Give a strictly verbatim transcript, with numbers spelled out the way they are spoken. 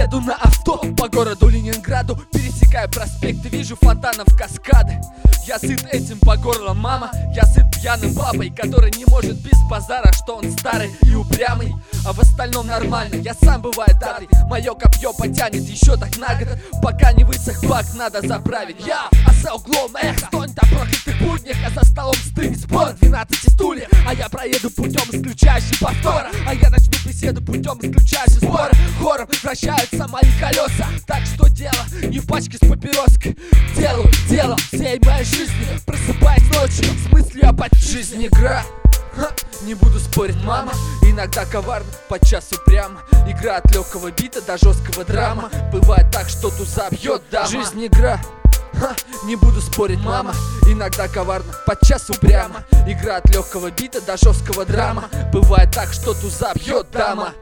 Еду на авто по городу Ленинграду, пересекаю проспекты, вижу фонтанов каскады. Я сыт этим по горло, мама. Я сыт пьяным папой, который не может без базара, что он старый и упрямый, а в остальном нормально. Я сам бываю дарый, мое копье потянет еще так на год, пока не высох бак, надо заправить. Я, а за углом, эх, стонет о проклятых буднях, а за столом стынет спор двенадцати стульев. А я проеду путем исключающим повтора, а я начну беседу путем исключающим спора. Хором вращаются мои колеса, так что дело не в пачке с папироской. Делаю дело всей моей жизни, просыпаясь ночью с мыслью об от жизни. Игра, ха, не буду спорить, мама. Иногда коварно, подчас упрямо. Игра от легкого бита до жесткого драма. Бывает так, что туза бьет дама. Жизнь игра, ха, не буду спорить, мама. Иногда коварно, подчас упрямо. Игра от легкого бита до жесткого драма. Бывает так, что туза бьет дама.